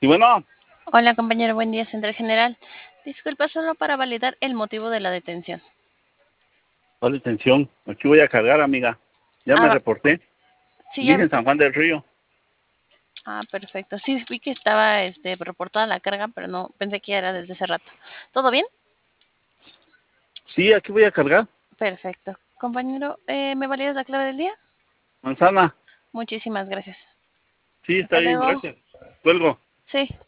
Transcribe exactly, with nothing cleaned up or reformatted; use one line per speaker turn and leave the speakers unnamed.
bueno,
Hola compañero, buen día, Central General. Disculpa, solo para validar el motivo de la detención.
dale atención. Aquí voy a cargar, amiga. Ya me
Ah,
reporté.
sí, ya.
Dice en San Juan del Río.
Ah, perfecto. Sí, vi que estaba este, reportada la carga, pero no pensé que ya era desde hace rato. ¿Todo bien?
Sí, aquí voy a cargar.
Perfecto. Compañero, eh, ¿me validas la clave del día?
Manzana.
Muchísimas gracias.
Sí, está
Hasta
bien,
luego.
gracias. Cuelgo.
Sí.